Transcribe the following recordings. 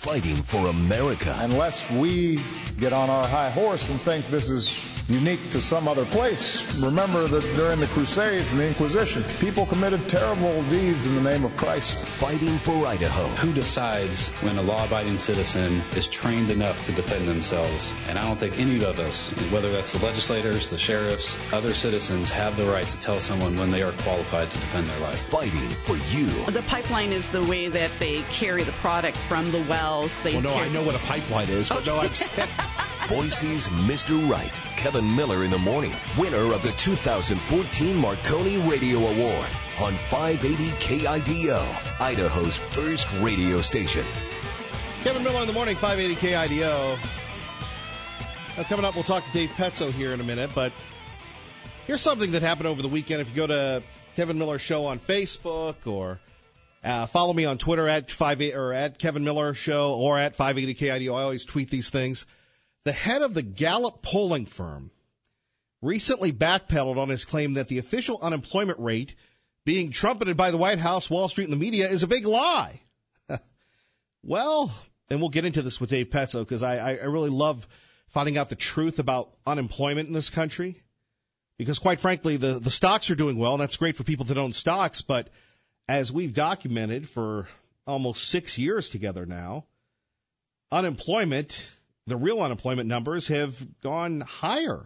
fighting for America. Unless we get on our high horse and think this is unique to some other place. Remember that during the Crusades and the Inquisition, people committed terrible deeds in the name of Christ. Fighting for Idaho. Who decides when a law-abiding citizen is trained enough to defend themselves? And I don't think any of us, whether that's the legislators, the sheriffs, other citizens, have the right to tell someone when they are qualified to defend their life. Fighting for you. The pipeline is the way that they carry the product from the wells. I know what a pipeline is, but no, I'm saying... Boise's Mr. Right, Kevin Miller in the morning, winner of the 2014 Marconi Radio Award on 580 KIDO, Idaho's first radio station. Kevin Miller in the morning, 580 KIDO. Now, coming up, we'll talk to Dave Petzo here in a minute, but here's something that happened over the weekend. If you go to Kevin Miller Show on Facebook or follow me on Twitter at Kevin Miller Show or at 580 KIDO, I always tweet these things. The head of the Gallup polling firm recently backpedaled on his claim that the official unemployment rate being trumpeted by the White House, Wall Street, and the media is a big lie. Well, and we'll get into this with Dave Petzo because I really love finding out the truth about unemployment in this country because, quite frankly, the stocks are doing well, and that's great for people that own stocks, but as we've documented for almost 6 years together now, unemployment... the real unemployment numbers have gone higher.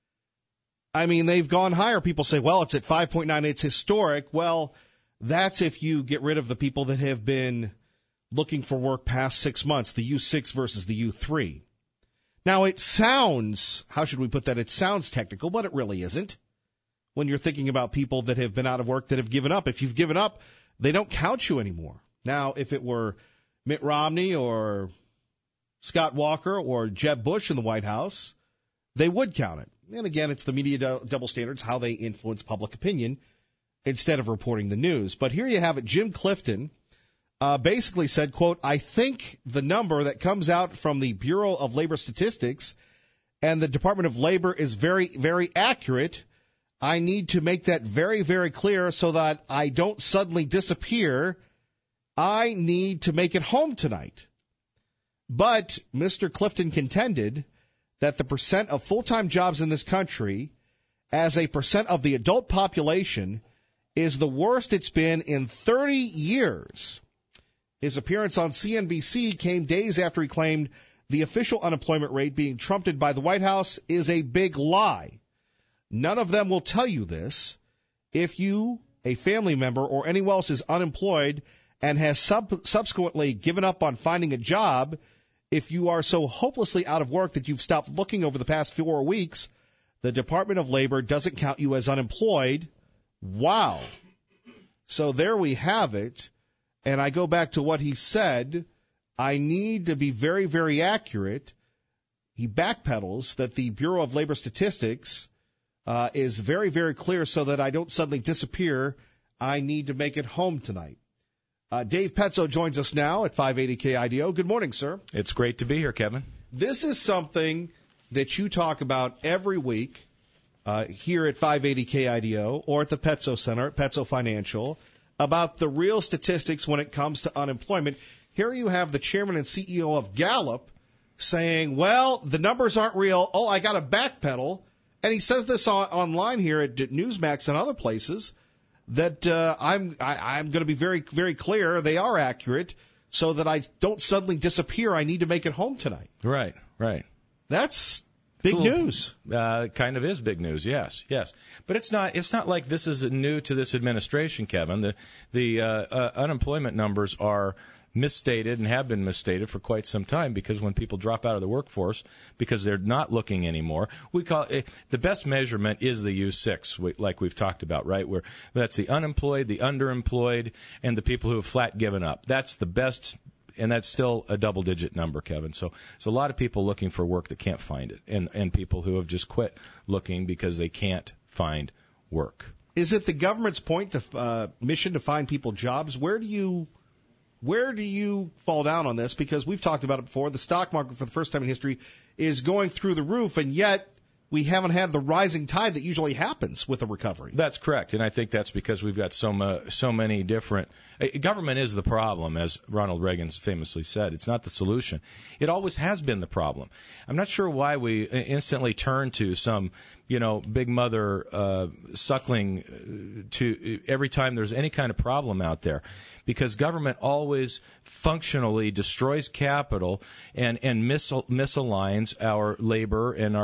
I mean, they've gone higher. People say, well, it's at 5.9. It's historic. Well, that's if you get rid of the people that have been looking for work past 6 months, the U6 versus the U3. Now, it sounds, how should we put that? It sounds technical, but it really isn't. When you're thinking about people that have been out of work, that have given up. If you've given up, they don't count you anymore. Now, if it were Mitt Romney or Scott Walker or Jeb Bush in the White House, they would count it. And again, it's the media double standards, how they influence public opinion instead of reporting the news. But here you have it. Jim Clifton basically said, quote, I think the number that comes out from the Bureau of Labor Statistics and the Department of Labor is very, very accurate. I need to make that very, very clear so that I don't suddenly disappear. I need to make it home tonight. But Mr. Clifton contended that the percent of full-time jobs in this country as a percent of the adult population is the worst it's been in 30 years. His appearance on CNBC came days after he claimed the official unemployment rate being trumpeted by the White House is a big lie. None of them will tell you this. If you, a family member, or anyone else is unemployed and has subsequently given up on finding a job, if you are so hopelessly out of work that you've stopped looking over the past 4 weeks, the Department of Labor doesn't count you as unemployed. Wow. So there we have it. And I go back to what he said. I need to be very, very accurate. He backpedals that the Bureau of Labor Statistics is very, very clear so that I don't suddenly disappear. I need to make it home tonight. Dave Petzo joins us now at 580 KIDO. Good morning, sir. It's great to be here, Kevin. This is something that you talk about every week here at 580 KIDO or at the Petzo Center at Petzo Financial about the real statistics when it comes to unemployment. Here you have the chairman and CEO of Gallup saying, well, the numbers aren't real. Oh, I got to backpedal. And he says this online here at Newsmax and other places. That I'm going to be very, very clear. They are accurate so that I don't suddenly disappear. I need to make it home tonight. Right. That's big news. Kind of is big news, yes. But it's not like this is new to this administration, Kevin. The unemployment numbers are misstated and have been misstated for quite some time because when people drop out of the workforce because they're not looking anymore, we call it, the best measurement is the U6, like we've talked about, right? Where that's the unemployed, the underemployed, and the people who have flat given up. That's the best, and that's still a double-digit number, Kevin. So there's a lot of people looking for work that can't find it, and people who have just quit looking because they can't find work. Is it the government's mission to find people jobs? Where do you fall down on this? Because we've talked about it before. The stock market, for the first time in history, is going through the roof, and yet we haven't had the rising tide that usually happens with a recovery. That's correct, and I think that's because we've got so many different. Government is the problem, as Ronald Reagan famously said. It's not the solution. It always has been the problem. I'm not sure why we instantly turn to some, big mother suckling to every time there's any kind of problem out there, because government always functionally destroys capital and misaligns our labor and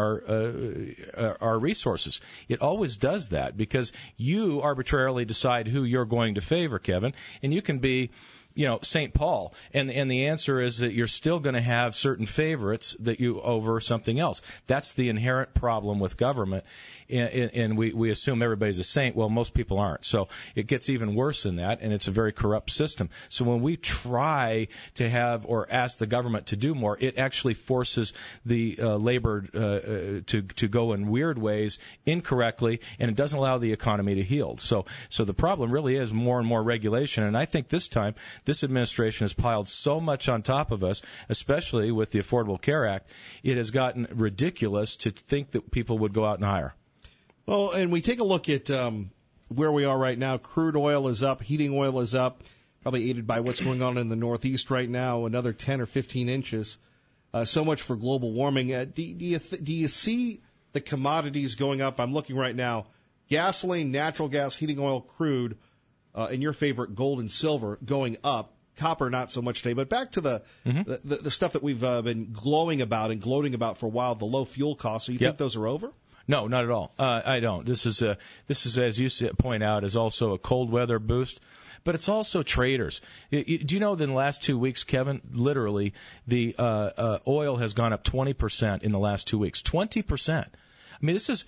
our resources. It always does that because you arbitrarily decide who you're going to favor, Kevin, and you can be St. Paul, and the answer is that you're still going to have certain favorites that you over something else. That's the inherent problem with government, and we assume everybody's a saint. Well, most people aren't, so it gets even worse than that, and it's a very corrupt system. So when we try to have or ask the government to do more, it actually forces the labor to go in weird ways, incorrectly, and it doesn't allow the economy to heal. So the problem really is more and more regulation, and I think this time this administration has piled so much on top of us, especially with the Affordable Care Act, it has gotten ridiculous to think that people would go out and hire. Well, and we take a look at where we are right now. Crude oil is up, heating oil is up, probably aided by what's going on in the Northeast right now, another 10 or 15 inches. So much for global warming. Do you see the commodities going up? I'm looking right now. Gasoline, natural gas, heating oil, crude, and your favorite gold and silver going up. Copper not so much today. But back to the stuff that we've been glowing about and gloating about for a while, the low fuel costs. So you think those are over? No, not at all. I don't. This is, as you point out, is also a cold weather boost. But it's also traders. Do you know that in the last 2 weeks, Kevin, literally, the oil has gone up 20% in the last 2 weeks. 20%. I mean, this is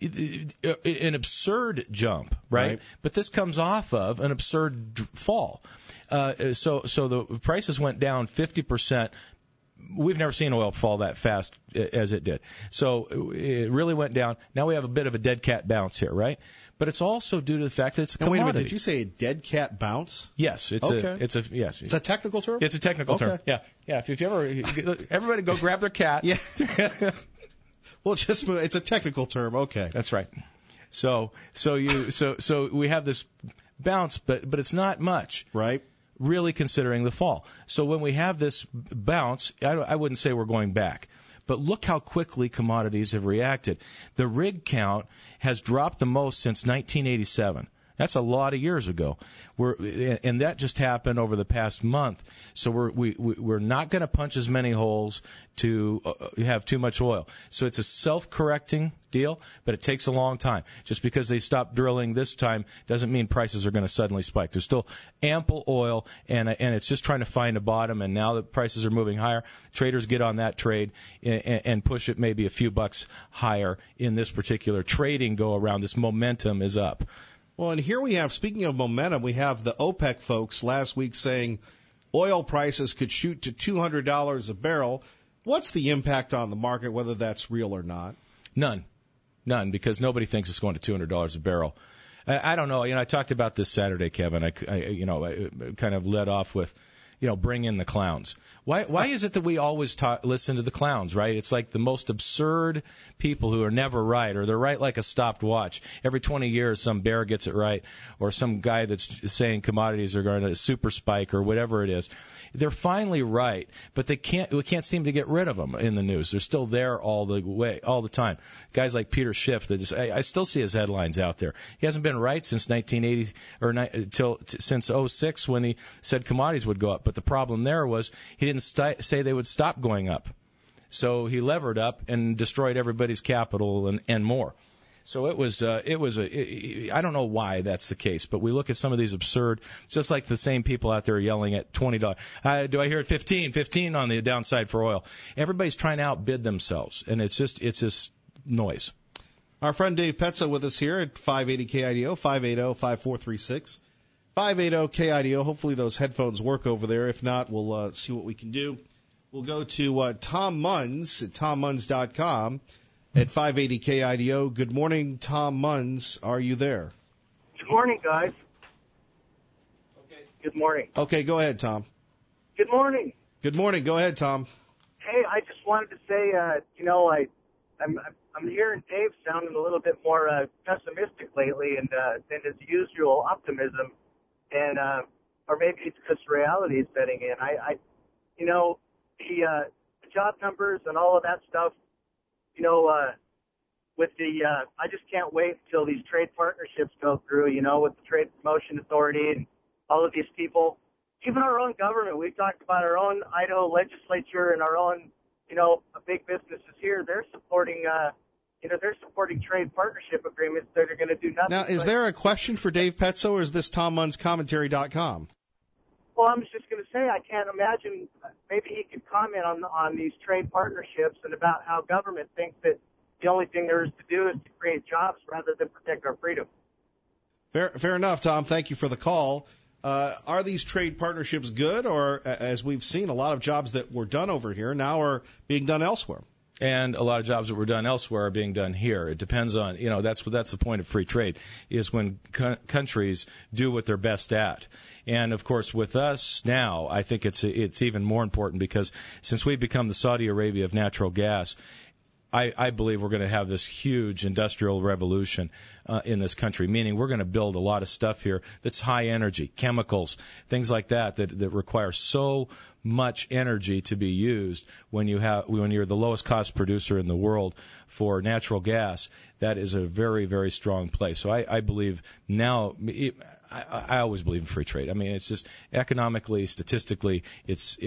an absurd jump, right? But this comes off of an absurd fall. So the prices went down 50%. We've never seen oil fall that fast as it did. So it really went down. Now we have a bit of a dead cat bounce here, right? But it's also due to the fact that it's a commodity. Wait a minute, did you say a dead cat bounce? Yes, it's yes. It's a technical term? It's a technical term. Yeah. If you ever everybody go grab their cat. Yeah. Well, it's a technical term. Okay. That's right. So we have this bounce, but it's not much. Right. Really considering the fall. So when we have this bounce, I wouldn't say we're going back. But look how quickly commodities have reacted. The rig count has dropped the most since 1987. That's a lot of years ago. And that just happened over the past month. So we're not going to punch as many holes to have too much oil. So it's a self-correcting deal, but it takes a long time. Just because they stop drilling this time doesn't mean prices are going to suddenly spike. There's still ample oil, and it's just trying to find a bottom. And now that prices are moving higher, traders get on that trade and push it maybe a few bucks higher in this particular trading go around. This momentum is up. Well, and here we have, speaking of momentum, we have the OPEC folks last week saying oil prices could shoot to $200 a barrel. What's the impact on the market, whether that's real or not? None, because nobody thinks it's going to $200 a barrel. I don't know. I talked about this Saturday, Kevin. I kind of led off with, bring in the clowns. Why is it that we always listen to the clowns, right? It's like the most absurd people who are never right, or they're right like a stopped watch. Every 20 years, some bear gets it right, or some guy that's saying commodities are going to super spike or whatever it is. They're finally right, but we can't seem to get rid of them in the news. They're still there all the time. Guys like Peter Schiff, I still see his headlines out there. He hasn't been right since 1980 or since 06 when he said commodities would go up. But the problem there was he didn't say they would stop going up. So he levered up and destroyed everybody's capital and more. So I don't know why that's the case, but we look at some of these absurd, so it's like the same people out there yelling at $20. Do I hear it 15 on the downside for oil? Everybody's trying to outbid themselves, and it's just noise. Our friend Dave Petzo with us here at 580 KIDO, 580-5436. 580 KIDO. Hopefully those headphones work over there. If not, we'll see what we can do. We'll go to Tom Munns at TomMunns.com at 580 KIDO. Good morning, Tom Munns. Are you there? Good morning, guys. Okay. Good morning. Okay, go ahead, Tom. Good morning. Good morning. Go ahead, Tom. Hey, I just wanted to say, I'm hearing Dave sounding a little bit more pessimistic lately, and than his usual optimism, and or maybe it's because reality is setting in. The job numbers and all of that stuff. With the I just can't wait until these trade partnerships go through. With the Trade Promotion Authority and all of these people, even our own government. We've talked about our own Idaho legislature and our own, big businesses here. They're supporting. They're supporting trade partnership agreements that are going to do nothing. Now, is there a question for Dave Petzo, or is this TomMunnsCommentary.com? Well, I'm just going to say I can't imagine. Maybe he could comment on these trade partnerships and about how government thinks that the only thing there is to do is to create jobs rather than protect our freedom. Fair enough, Tom. Thank you for the call. Are these trade partnerships good, or, as we've seen, a lot of jobs that were done over here now are being done elsewhere? And a lot of jobs that were done elsewhere are being done here. It depends on, that's the point of free trade, is when countries do what they're best at. And of course, with us now, I think it's even more important, because since we've become the Saudi Arabia of natural gas, I believe we're going to have this huge industrial revolution in this country, meaning we're going to build a lot of stuff here that's high energy, chemicals, things like that require so much energy to be used when you're the lowest cost producer in the world for natural gas. That is a very, very strong place. So I believe now. I always believe in free trade. I mean, it's just economically, statistically, it's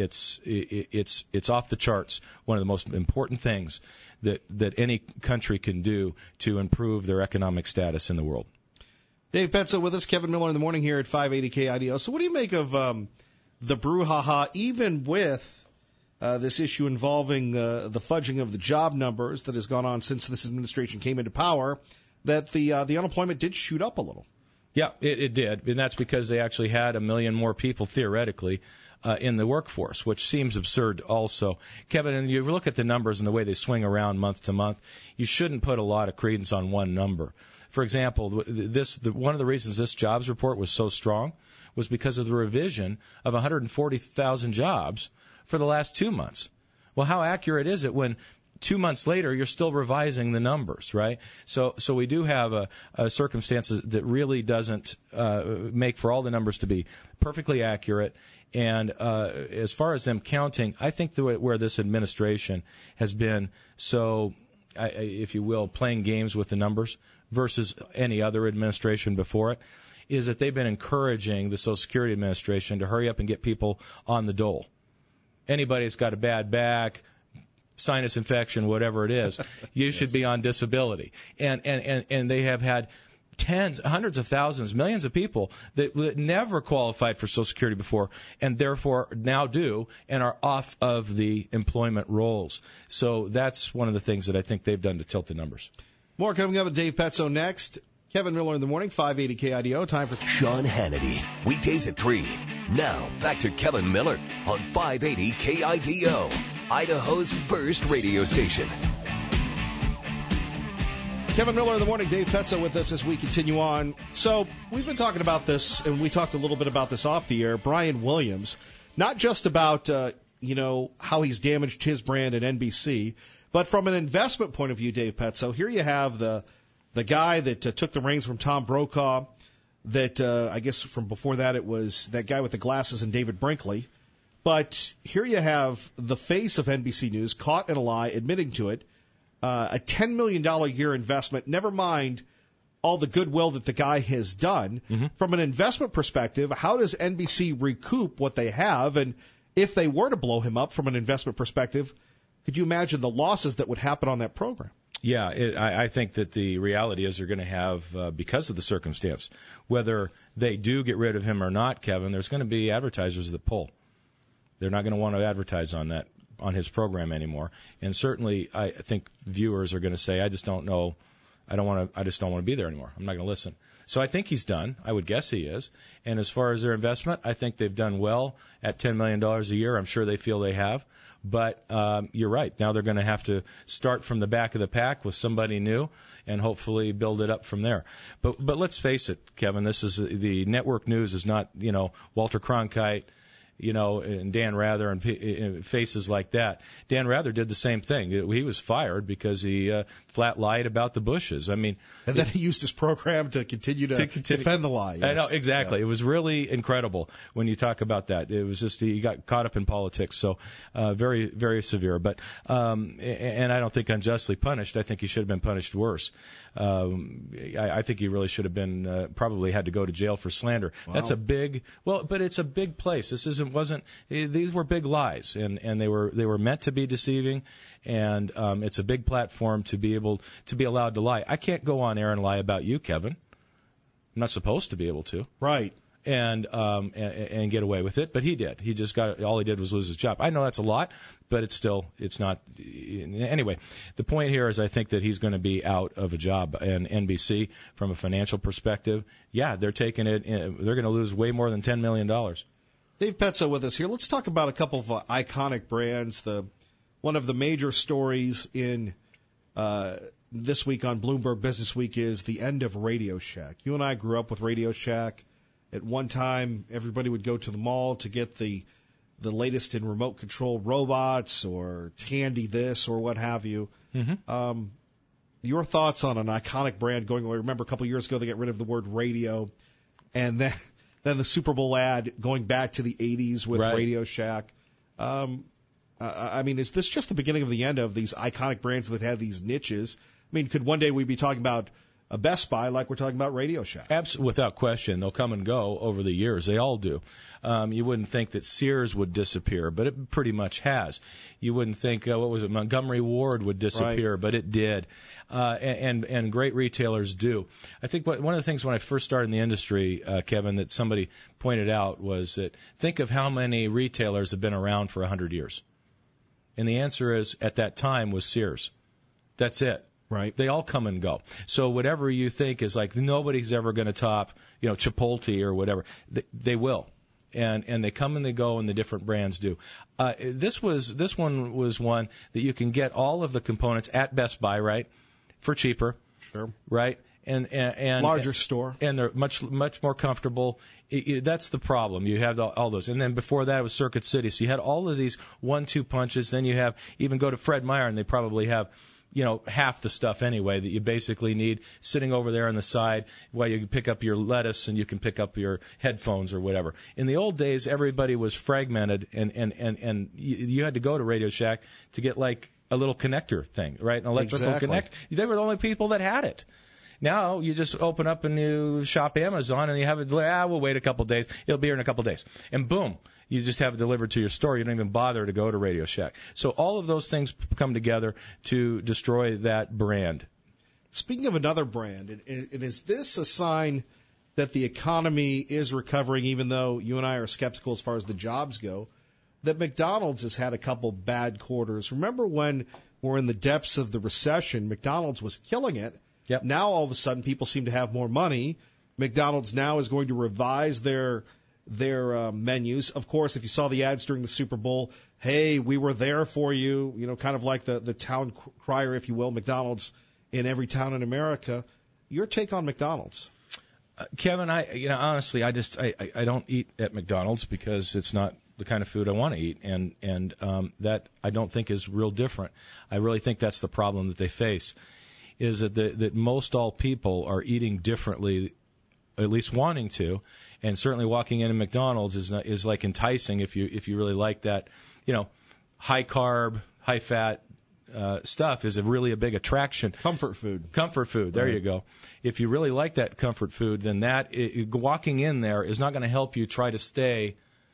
off the charts. One of the most important things that any country can do to improve their economic status in the world. Dave Petzo with us, Kevin Miller in the morning here at 580 KIDO. So what do you make of the brouhaha, even with this issue involving the fudging of the job numbers that has gone on since this administration came into power, that the unemployment did shoot up a little? Yeah, it did, and that's because they actually had 1 million more people, theoretically, in the workforce, which seems absurd also. Kevin, and you look at the numbers and the way they swing around month to month, you shouldn't put a lot of credence on one number. For example, one of the reasons this jobs report was so strong was because of the revision of 140,000 jobs for the last 2 months. Well, how accurate is it when 2 months later, you're still revising the numbers, right? So we do have a circumstance that really doesn't make for all the numbers to be perfectly accurate. And as far as them counting, I think where this administration has been so, if you will, playing games with the numbers versus any other administration before it, is that they've been encouraging the Social Security Administration to hurry up and get people on the dole. Anybody that's got a bad back, sinus infection, whatever it is, you should be on disability. And they have had hundreds of thousands, millions of people that never qualified for Social Security before and therefore now do and are off of the employment rolls. So that's one of the things that I think they've done to tilt the numbers. More coming up with Dave Petzo next. Kevin Miller in the morning, 580 KIDO. Time for Sean Hannity, weekdays at 3. Now, back to Kevin Miller on 580 KIDO, Idaho's first radio station. Kevin Miller in the morning, Dave Petzo with us as we continue on. So we've been talking about this, and we talked a little bit about this off the air. Brian Williams, not just about how he's damaged his brand at NBC, but from an investment point of view, Dave Petzo. Here you have the guy that took the reins from Tom Brokaw. That I guess from before that it was that guy with the glasses and David Brinkley. But here you have the face of NBC News caught in a lie, admitting to it. A $10 million a year investment, never mind all the goodwill that the guy has done. Mm-hmm. From an investment perspective, how does NBC recoup what they have? And if they were to blow him up from an investment perspective, could you imagine the losses that would happen on that program? Yeah, I think that the reality is they're going to have, because of the circumstance, whether they do get rid of him or not, Kevin, there's going to be advertisers that pull. They're not going to want to advertise on his program anymore. And certainly, I think viewers are going to say, I just don't know. I just don't want to be there anymore. I'm not going to listen. So I think he's done. I would guess he is. And as far as their investment, I think they've done well at $10 million a year. I'm sure they feel they have. But you're right. Now they're going to have to start from the back of the pack with somebody new and hopefully build it up from there. But let's face it, Kevin, this is the network news is not, Walter Cronkite and Dan Rather and faces like that. Dan Rather did the same thing. He was fired because he flat lied about the Bushes. I mean, and then he used his program to continue to defend the lie. Yes. I know, exactly. Yeah. It was really incredible when you talk about that. It was just he got caught up in politics, so very, very severe. But and I don't think unjustly punished. I think he should have been punished worse. I think he really should have been probably had to go to jail for slander. Wow. That's but it's a big place. These were big lies, and they were meant to be deceiving, and it's a big platform to be able to be allowed to lie. I can't go on air and lie about you, Kevin. I'm not supposed to be able to. Right. And get away with it, but he did. He just all he did was lose his job. I know that's a lot, but it's not. Anyway, the point here is I think that he's going to be out of a job, and NBC from a financial perspective, yeah, they're taking it. They're going to lose way more than $10 million. Dave Petzo with us here. Let's talk about a couple of iconic brands. One of the major stories in this week on Bloomberg Business Week is the end of Radio Shack. You and I grew up with Radio Shack. At one time, everybody would go to the mall to get the latest in remote control robots or Tandy this or what have you. Mm-hmm. Your thoughts on an iconic brand going away? Remember a couple of years ago they got rid of the word radio, and then the Super Bowl ad going back to the 80s with right. Radio Shack. I mean, is this just the beginning of the end of these iconic brands that have these niches? I mean, could one day we be talking about a Best Buy like we're talking about Radio Shack? Absolutely, without question. They'll come and go over the years. They all do. You wouldn't think that Sears would disappear, but it pretty much has. You wouldn't think, Montgomery Ward would disappear, right. But it did. And great retailers do. I think one of the things when I first started in the industry, Kevin, that somebody pointed out was that think of how many retailers have been around for 100 years. And the answer is, at that time, was Sears. That's it. Right. They all come and go. So whatever you think is like nobody's ever going to top, Chipotle or whatever, they will. And they come and they go, and the different brands do. This one was one that you can get all of the components at Best Buy, right, for cheaper. Sure. Right. And larger store. And they're much more comfortable. That's the problem. You have all those. And then before that it was Circuit City. So you had all of these 1-2 punches. Then you have even go to Fred Meyer, and they probably have half the stuff anyway that you basically need sitting over there on the side while you pick up your lettuce and you can pick up your headphones or whatever. In the old days, everybody was fragmented, and you had to go to Radio Shack to get like a little connector thing, right? An electrical connect. They were the only people that had it. Now you just open up and you shop Amazon and you have it. We'll wait a couple of days. It'll be here in a couple of days, and boom. You just have it delivered to your store. You don't even bother to go to Radio Shack. So all of those things come together to destroy that brand. Speaking of another brand, and is this a sign that the economy is recovering, even though you and I are skeptical as far as the jobs go, that McDonald's has had a couple bad quarters? Remember when we're in the depths of the recession, McDonald's was killing it. Yep. Now all of a sudden people seem to have more money. McDonald's now is going to revise their menus. Of course, if you saw the ads during the Super Bowl, hey, we were there for you, kind of like the town crier, if you will, McDonald's in every town in America. Your take on McDonald's? Kevin, honestly, I don't eat at McDonald's because it's not the kind of food I want to eat, and that I don't think is real different. I really think that's the problem that they face, is that most all people are eating differently, at least wanting to. And certainly walking into McDonald's is like enticing if you really like that, high carb, high fat stuff is really a big attraction. Comfort food. There right. You go. If you really like that comfort food, then walking in there is not going to help you try to stay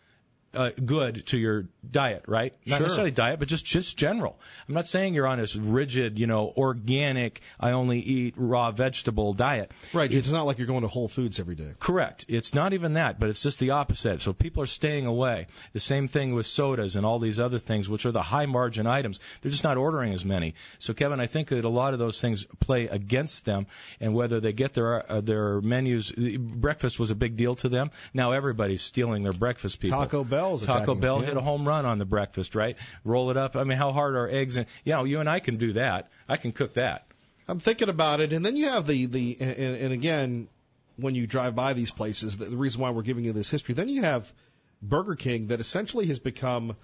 good to your diet, right? Not necessarily diet, but just general. I'm not saying you're on this rigid, organic, I only eat raw vegetable diet. Right. It's not like you're going to Whole Foods every day. Correct. It's not even that, but it's just the opposite. So people are staying away. The same thing with sodas and all these other things, which are the high margin items. They're just not ordering as many. So, Kevin, I think that a lot of those things play against them, and whether they get their menus, breakfast was a big deal to them. Now everybody's stealing their breakfast, people. Taco Bell hit a home run on the breakfast, right? Roll it up. I mean, how hard are eggs? And you and I can do that. I can cook that. I'm thinking about it, and then you have and again, when you drive by these places, the reason why we're giving you this history, then you have Burger King that essentially has become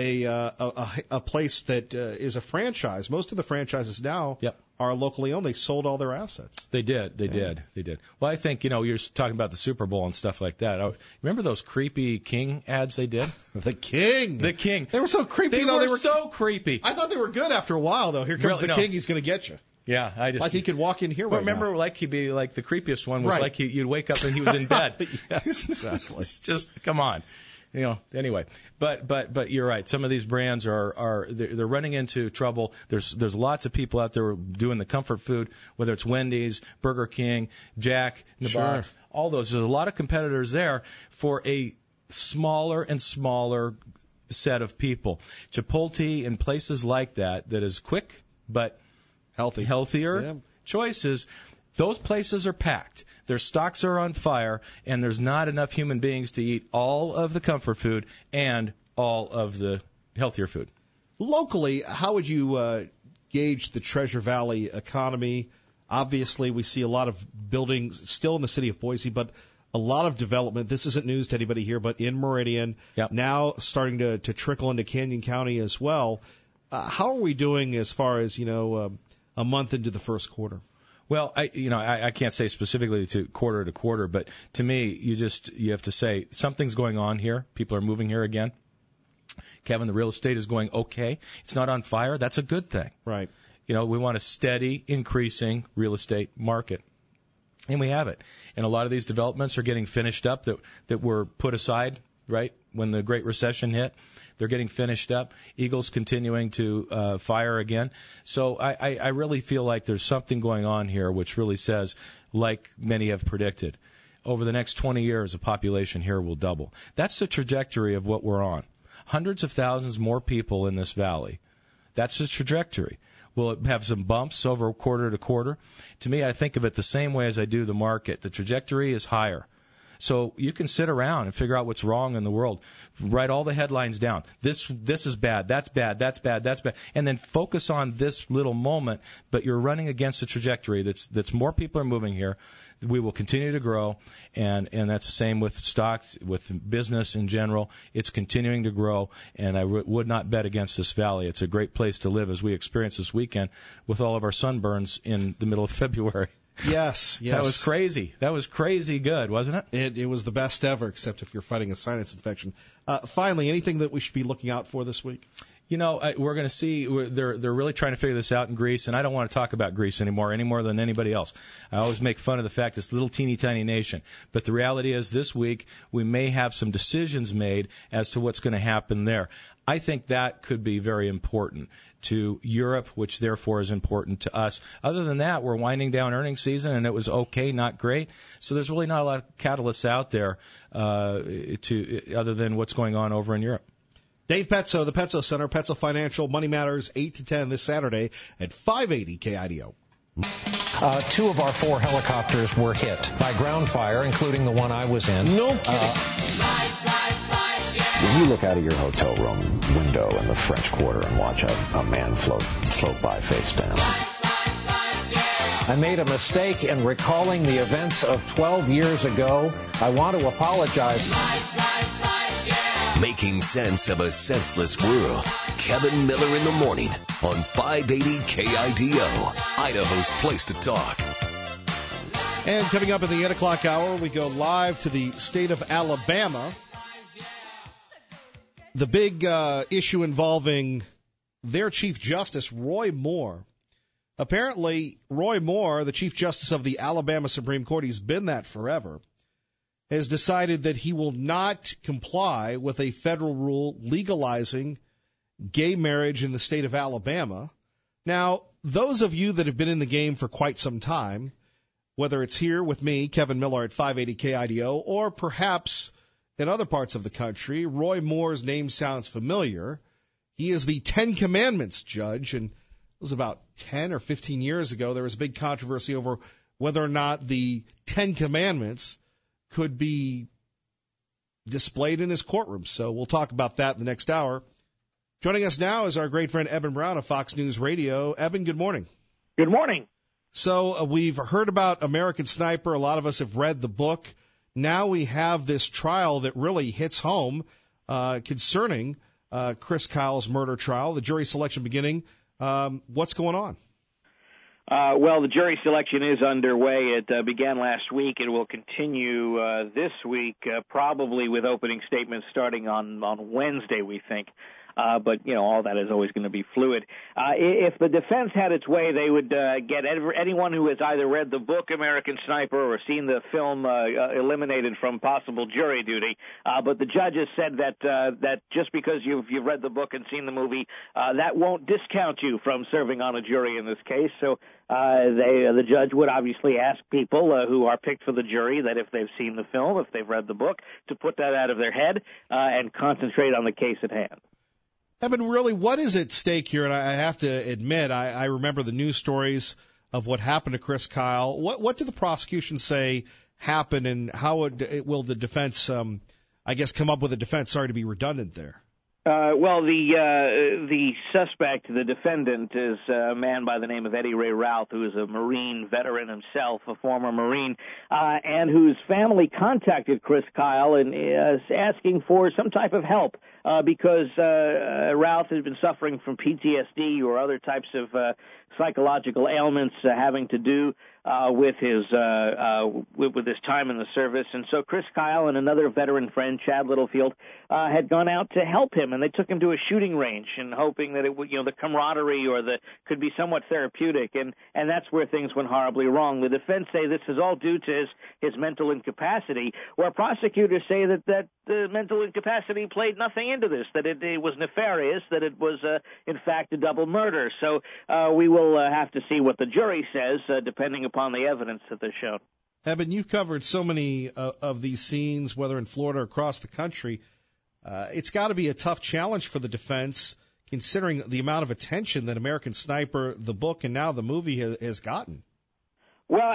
a place that is a franchise. Most of the franchises now are locally owned. They sold all their assets. They did. Well, I think, you're talking about the Super Bowl and stuff like that. Remember those creepy King ads they did? The King. They were so creepy. They were so creepy. I thought they were good after a while, though. Here comes the King. He's going to get you. Yeah, like he could walk in here right remember, now. like he'd be like the creepiest one was like you'd wake up and he was in bed. Yes, exactly. Just come on. Anyway, but you're right. Some of these brands they're running into trouble. There's lots of people out there doing the comfort food, whether it's Wendy's, Burger King, Jack in the Box, all those. There's a lot of competitors there for a smaller and smaller set of people. Chipotle and places like that is quick but healthier choices. Those places are packed. Their stocks are on fire, and there's not enough human beings to eat all of the comfort food and all of the healthier food. Locally, how would you gauge the Treasure Valley economy? Obviously, we see a lot of buildings still in the city of Boise, but a lot of development. This isn't news to anybody here, but in Meridian, now starting to trickle into Canyon County as well. How are we doing as far as, a month into the first quarter? Well, I can't say specifically to quarter, but to me, you have to say something's going on here. People are moving here again. Kevin, the real estate is going okay. It's not on fire. That's a good thing. Right. We want a steady, increasing real estate market. And we have it. And a lot of these developments are getting finished up that were put aside, right, when the Great Recession hit. They're getting finished up. Eagles continuing to fire again. So I really feel like there's something going on here which really says, like many have predicted, over the next 20 years, the population here will double. That's the trajectory of what we're on. Hundreds of thousands more people in this valley. That's the trajectory. Will it have some bumps over quarter to quarter? To me, I think of it the same way as I do the market. The trajectory is higher. So you can sit around and figure out what's wrong in the world. Write all the headlines down. This is bad. That's bad. That's bad. That's bad. And then focus on this little moment. But you're running against a trajectory that's more people are moving here. We will continue to grow, and that's the same with stocks, with business in general. It's continuing to grow, and I would not bet against this valley. It's a great place to live, as we experienced this weekend with all of our sunburns in the middle of February. Yes. That was crazy. That was crazy good, wasn't it? It was the best ever, except if you're fighting a sinus infection. Finally, anything that we should be looking out for this week? We're going to see. They're really trying to figure this out in Greece, and I don't want to talk about Greece any more than anybody else. I always make fun of the fact it's a little teeny tiny nation, but the reality is this week we may have some decisions made as to what's going to happen there. I think that could be very important to Europe, which therefore is important to us. Other than that, we're winding down earnings season, and it was okay, not great. So there's really not a lot of catalysts out there other than what's going on over in Europe. Dave Petzo, the Petzo Center, Petzo Financial, Money Matters, 8 to 10 this Saturday at 580 KIDO. 2 of our 4 helicopters were hit by ground fire, including the one I was in. No kidding. When you look out of your hotel room window in the French Quarter and watch a man float by face down. I made a mistake in recalling the events of 12 years ago. I want to apologize. Making sense of a senseless world. Kevin Miller in the morning on 580 KIDO, Idaho's place to talk. And coming up in the 8 o'clock hour, we go live to the state of Alabama. The big issue involving their Chief Justice, Roy Moore. Apparently, Roy Moore, the Chief Justice of the Alabama Supreme Court, he's been that forever, has decided that he will not comply with a federal rule legalizing gay marriage in the state of Alabama. Now, those of you that have been in the game for quite some time, whether it's here with me, Kevin Miller at 580 KIDO, or perhaps in other parts of the country, Roy Moore's name sounds familiar. He is the Ten Commandments judge, and it was about 10 or 15 years ago, there was a big controversy over whether or not the Ten Commandments could be displayed in his courtroom. So we'll talk about that in the next hour. Joining us now is our great friend Eben Brown of Fox News Radio. Eben, good morning. Good morning. So we've heard about American Sniper. A lot of us have read the book. now we have this trial that really hits home concerning Chris Kyle's murder trial, the jury selection beginning. What's going on? Well, the jury selection is underway. It began last week. It will continue this week, probably with opening statements starting on Wednesday, we think. But, all that is always going to be fluid. If the defense had its way, they would get anyone who has either read the book American Sniper or seen the film eliminated from possible jury duty. But the judges said that just because you've read the book and seen the movie, that won't discount you from serving on a jury in this case. So the judge would obviously ask people who are picked for the jury that if they've seen the film, if they've read the book, to put that out of their head and concentrate on the case at hand. Evan, really, what is at stake here? And I have to admit, I remember the news stories of what happened to Chris Kyle. What did the prosecution say happened, and how will the defense, come up with a defense? Sorry to be redundant there. Well, the suspect, the defendant, is a man by the name of Eddie Ray Routh, who is a Marine veteran himself, a former Marine, and whose family contacted Chris Kyle and is asking for some type of help because Routh has been suffering from PTSD or other types of psychological ailments having to do with his time in the service. And so Chris Kyle and another veteran friend, Chad Littlefield, had gone out to help him, and they took him to a shooting range and hoping that it would, the camaraderie or could be somewhat therapeutic, and that's where things went horribly wrong. The defense say this is all due to his mental incapacity, where prosecutors say that the mental incapacity played nothing into this, that it was nefarious, that it was in fact a double murder. So we will have to see what the jury says, depending upon the evidence that they're shown. Evan, you've covered so many of these scenes, whether in Florida or across the country. It's got to be a tough challenge for the defense, considering the amount of attention that American Sniper, the book, and now the movie has gotten. Well,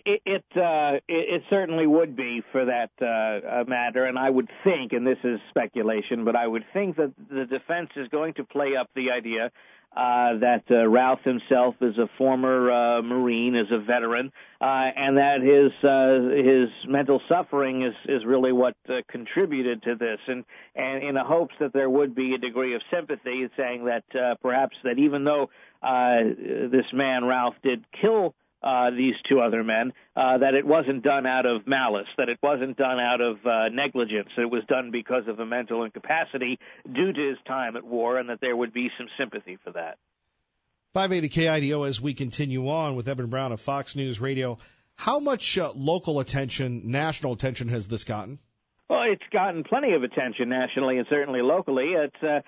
it certainly would be for that matter, and I would think, and this is speculation, but I would think that the defense is going to play up the idea that Routh himself is a former Marine, is a veteran, and that his mental suffering is really what contributed to this, and in the hopes that there would be a degree of sympathy, saying that perhaps that even though this man Routh did kill these two other men, that it wasn't done out of malice, that it wasn't done out of negligence. It was done because of a mental incapacity due to his time at war, and that there would be some sympathy for that. 580 KIDO as we continue on with Evan Brown of Fox News Radio. How much local attention, national attention has this gotten? Well, it's gotten plenty of attention nationally and certainly locally. It's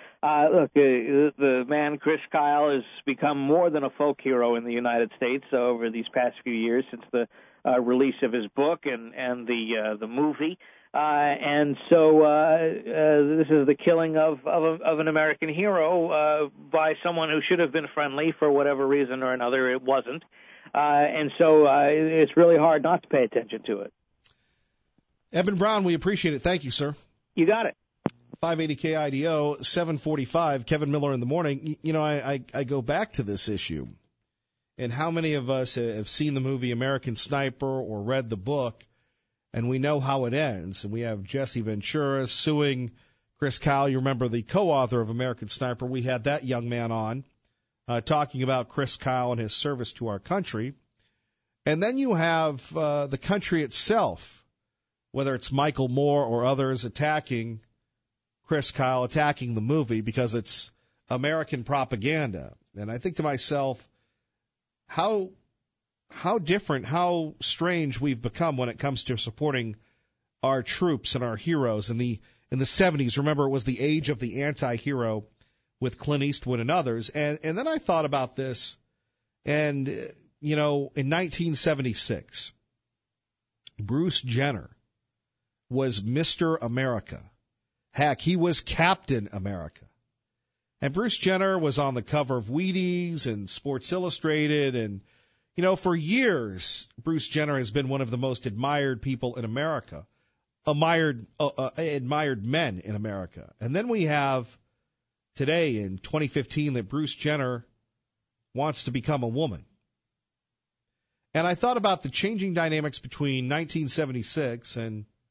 the man Chris Kyle has become more than a folk hero in the United States over these past few years since the release of his book and the movie. And so this is the killing of an American hero by someone who should have been friendly for whatever reason or another. It wasn't. And so it's really hard not to pay attention to it. Evan Brown, we appreciate it. Thank you, sir. You got it. 580 KIDO, 745, Kevin Miller in the morning. I go back to this issue. And how many of us have seen the movie American Sniper or read the book, and we know how it ends. And we have Jesse Ventura suing Chris Kyle. You remember the co-author of American Sniper. We had that young man on talking about Chris Kyle and his service to our country. And then you have the country itself, whether it's Michael Moore or others attacking Chris Kyle, attacking the movie because it's American propaganda. And I think to myself, how different, how strange we've become when it comes to supporting our troops and our heroes. In the 70s, remember, it was the age of the anti-hero with Clint Eastwood and others. And then I thought about this, and, in 1976, Bruce Jenner was Mr. America. Heck, he was Captain America. And Bruce Jenner was on the cover of Wheaties and Sports Illustrated. And, for years, Bruce Jenner has been one of the most admired people in America, admired men in America. And then we have today in 2015 that Bruce Jenner wants to become a woman. And I thought about the changing dynamics between 1976 and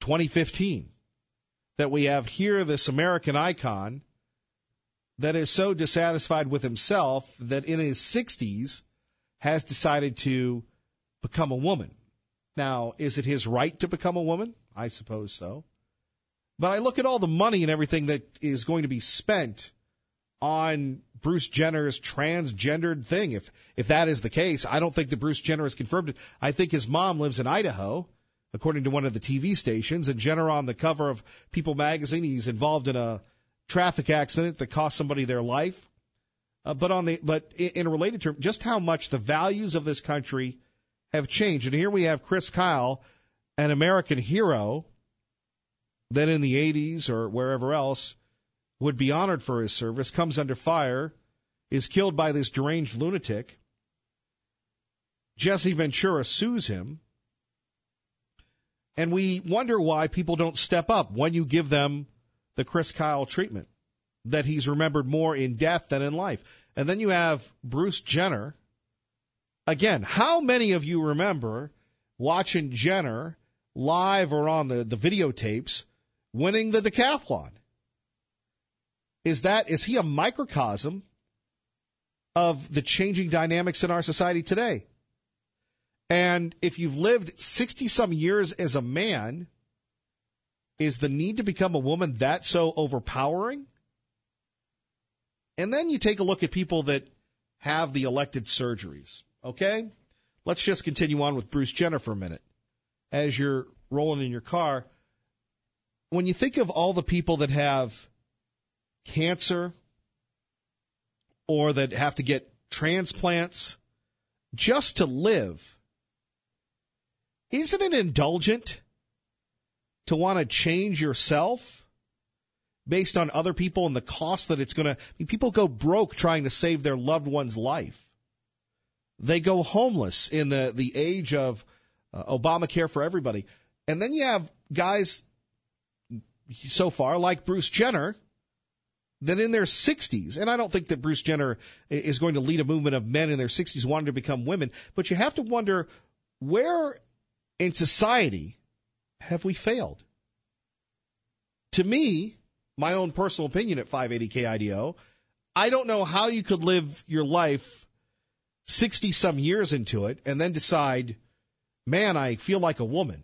2015 that we have here this American icon that is so dissatisfied with himself that in his 60s has decided to become a woman. Now, is it his right to become a woman? I suppose so. But I look at all the money and everything that is going to be spent on Bruce Jenner's transgendered thing. If that is the case, I don't think that Bruce Jenner has confirmed it. I think his mom lives in Idaho, according to one of the TV stations, and Jenner on the cover of People magazine, he's involved in a traffic accident that cost somebody their life. But in a related term, just how much the values of this country have changed. And here we have Chris Kyle, an American hero that in the 80s or wherever else would be honored for his service, comes under fire, is killed by this deranged lunatic. Jesse Ventura sues him. And we wonder why people don't step up when you give them the Chris Kyle treatment, that he's remembered more in death than in life. And then you have Bruce Jenner. Again, how many of you remember watching Jenner live or on the videotapes winning the decathlon? Is he a microcosm of the changing dynamics in our society today? And if you've lived 60-some years as a man, is the need to become a woman that so overpowering? And then you take a look at people that have the elected surgeries, okay? Let's just continue on with Bruce Jenner for a minute. As you're rolling in your car, when you think of all the people that have cancer or that have to get transplants just to live, isn't it indulgent to want to change yourself based on other people and the cost that it's going to? I mean, people go broke trying to save their loved one's life. They go homeless in the age of Obamacare for everybody. And then you have guys so far like Bruce Jenner that in their 60s, and I don't think that Bruce Jenner is going to lead a movement of men in their 60s wanting to become women, but you have to wonder, where in society have we failed? To me, my own personal opinion at 580 KIDO, I don't know how you could live your life 60-some years into it and then decide, man, I feel like a woman.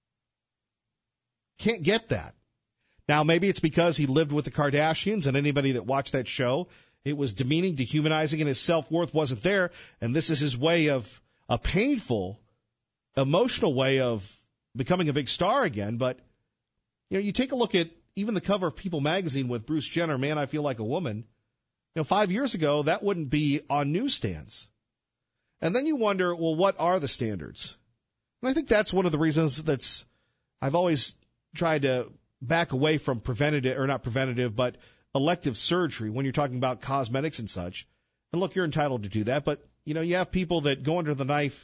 Can't get that. Now, maybe it's because he lived with the Kardashians, and anybody that watched that show, it was demeaning, dehumanizing, and his self-worth wasn't there, and this is his way of a painful, emotional way of becoming a big star again. But, you take a look at even the cover of People magazine with Bruce Jenner, Man, I Feel Like a Woman. 5 years ago, that wouldn't be on newsstands. And then you wonder, well, what are the standards? And I think that's one of the reasons I've always tried to back away from but elective surgery when you're talking about cosmetics and such. And look, you're entitled to do that, but, you have people that go under the knife,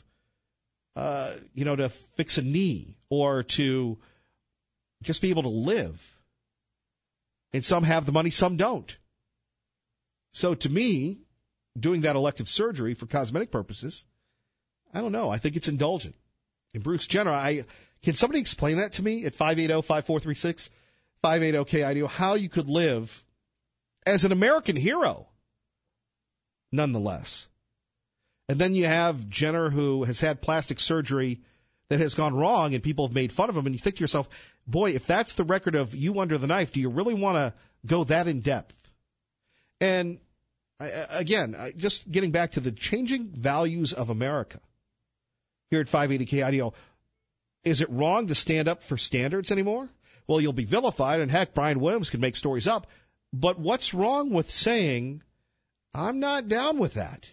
to fix a knee or to just be able to live. And some have the money, some don't. So to me, doing that elective surgery for cosmetic purposes, I don't know. I think it's indulgent. And Bruce Jenner, can somebody explain that to me at 580-5436, 580-KIDO, how you could live as an American hero nonetheless? And then you have Jenner, who has had plastic surgery that has gone wrong and people have made fun of him. And you think to yourself, boy, if that's the record of you under the knife, do you really want to go that in depth? And again, just getting back to the changing values of America here at 580 KIDO, is it wrong to stand up for standards anymore? Well, you'll be vilified, and heck, Brian Williams can make stories up. But what's wrong with saying, I'm not down with that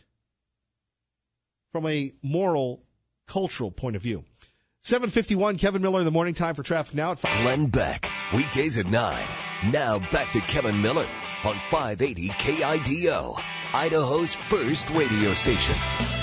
from a moral, cultural point of view? 7:51, Kevin Miller in the morning. Time for traffic now at 5. Glenn Beck, weekdays at 9. Now back to Kevin Miller on 580 KIDO, Idaho's first radio station.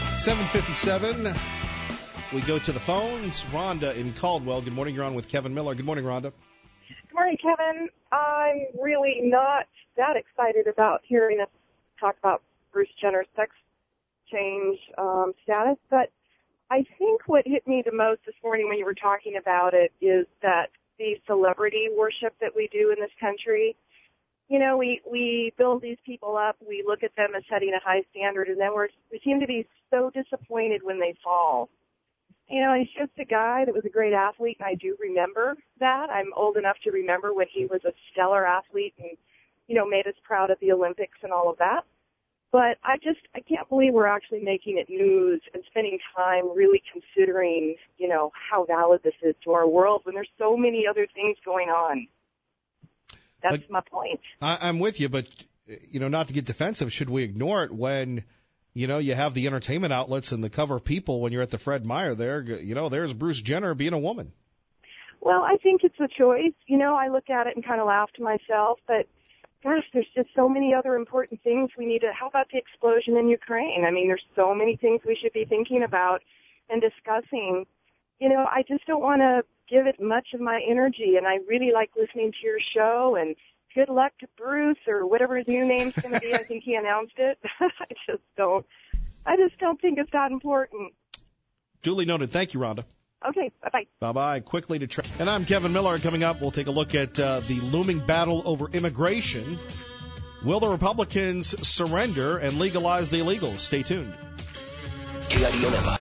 7:57. We go to the phones. Rhonda in Caldwell. Good morning. You're on with Kevin Miller. Good morning, Rhonda. Good morning, Kevin. I'm really not that excited about hearing us talk about Bruce Jenner's sex change status, but I think what hit me the most this morning when you were talking about it is that the celebrity worship that we do in this country. You know, we build these people up, we look at them as setting a high standard, and then we seem to be so disappointed when they fall. You know, he's just a guy that was a great athlete, and I do remember that. I'm old enough to remember when he was a stellar athlete and, you know, made us proud at the Olympics and all of that. But I can't believe we're actually making it news and spending time really considering, you know, how valid this is to our world when there's so many other things going on. That's my point. I'm with you, but, you know, not to get defensive, should we ignore it when, you know, you have the entertainment outlets and the cover of People when you're at the Fred Meyer there, you know, there's Bruce Jenner being a woman. Well, I think it's a choice. You know, I look at it and kind of laugh to myself, but gosh, there's just so many other important things we need to. How about the explosion in Ukraine? I mean, there's so many things we should be thinking about and discussing. You know, I just don't want to give it much of my energy, and I really like listening to your show, and good luck to Bruce or whatever his new name's going to be. I think he announced it. I just don't think it's that important. Duly noted. Thank you, Rhonda. Okay, bye-bye. Bye-bye. Quickly to and I'm Kevin Miller. Coming up, we'll take a look at the looming battle over immigration. Will the Republicans surrender and legalize the illegals? Stay tuned.